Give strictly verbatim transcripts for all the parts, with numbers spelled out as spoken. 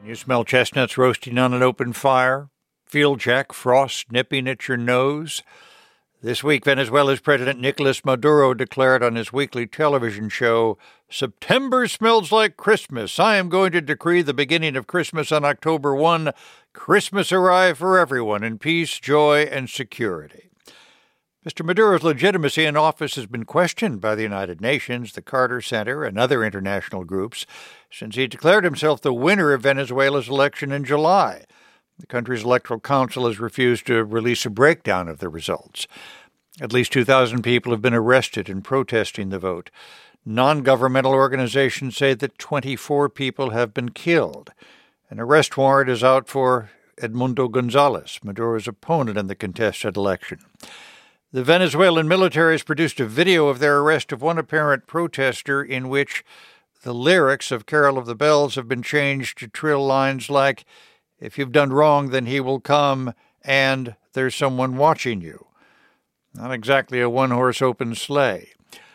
Can you smell chestnuts roasting on an open fire? Field check, frost nipping at your nose? This week, Venezuela's President Nicolas Maduro declared on his weekly television show, "September smells like Christmas. I am going to decree the beginning of Christmas on October first. Christmas arrive for everyone in peace, joy, and security." Mister Maduro's legitimacy in office has been questioned by the United Nations, the Carter Center, and other international groups since he declared himself the winner of Venezuela's election in July. The country's electoral council has refused to release a breakdown of the results. At least two thousand people have been arrested in protesting the vote. Non-governmental organizations say that twenty-four people have been killed. An arrest warrant is out for Edmundo Gonzalez, Maduro's opponent in the contested election. The Venezuelan military has produced a video of their arrest of one apparent protester in which the lyrics of Carol of the Bells have been changed to trill lines like, "If you've done wrong, then he will come," and "There's someone watching you." Not exactly a one-horse open sleigh.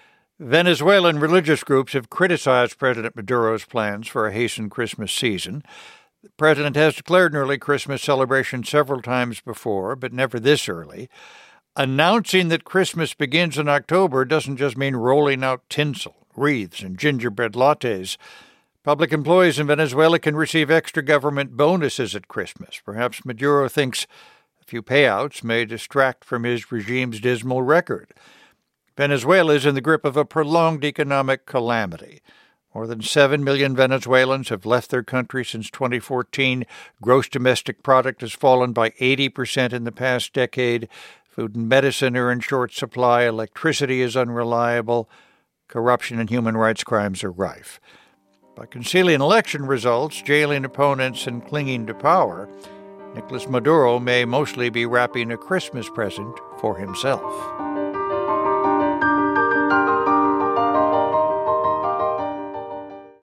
Venezuelan religious groups have criticized President Maduro's plans for a hastened Christmas season. The president has declared an early Christmas celebration several times before, but never this early. Announcing that Christmas begins in October doesn't just mean rolling out tinsel, wreaths, and gingerbread lattes. Public employees in Venezuela can receive extra government bonuses at Christmas. Perhaps Maduro thinks a few payouts may distract from his regime's dismal record. Venezuela is in the grip of a prolonged economic calamity. More than seven million Venezuelans have left their country since twenty fourteen. Gross domestic product has fallen by eighty percent in the past decade. Food and medicine are in short supply. Electricity is unreliable. Corruption and human rights crimes are rife. By concealing election results, jailing opponents, and clinging to power, Nicolas Maduro may mostly be wrapping a Christmas present for himself.